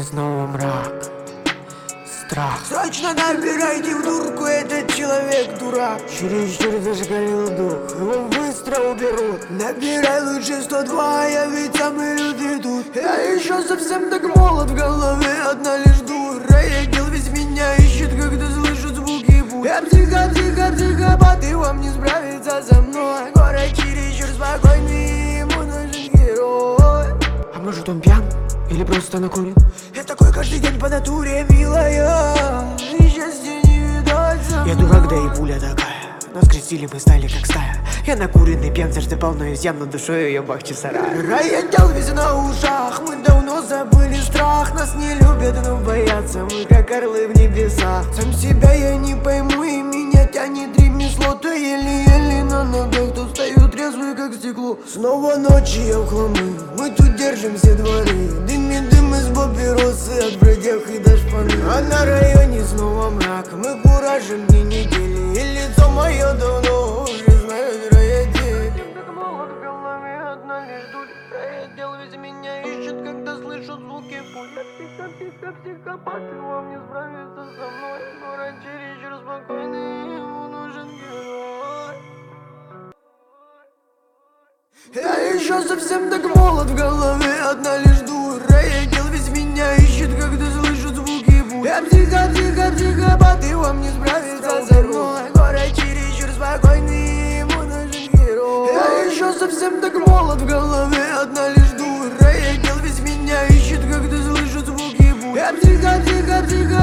снова мрак, страх. Срочно набирайте в дурку, этот человек дурак. Чересчур зашкалил дух, его быстро уберут. Набирай лучше 102, я ведь самый лютый тут. Я еще совсем так молод, в голове одна лишь дура. Я дел весь меня ищет, когда слышит звуки пуль. Я психопат, и вам не справиться со мной. Город чересчур спокойный, ему нужен герой. А может он пьян? Или просто накурен? Я такой каждый день по натуре, милая, и счастья не видать. Я дурак, да и пуля такая. Нас крестили, мы стали как стая. Я накуренный пьян, сердце полно изъян, но душою я бахчу сарай. Роятел весь на ушах, мы давно забыли страх. Нас не любят, но боятся, мы как орлы в небесах. Сам себя я не пойму, и меня тянет ремесло. То еле-еле на ногах, то стою трезвый как стекло. Снова ночи я в хламы, мы тут держим все дворы. Дым из папиросы от бродяг и до шпаны. А на районе снова мрак, мы куражим дни недели. И лицо мое давно уже знают роятель. Так молод в голове, одна лишь дурь. Роятел весь меня ищет, когда слышу звуки пуль. Я психопат, и вам не справиться со мной. Город чересчур спокойный, ему нужен герой. Я еще совсем так молод, в голове одна лишь дура. Роятел весь меня ищет, когда слышу звуки пуль. Я психопат, и вам не справиться со мной. Город чересчур спокойный, ему нужен герой. Я еще совсем так молод, в голове одна лишь дура. Роятел весь меня ищет, когда слышу звуки пуль. Я психопат.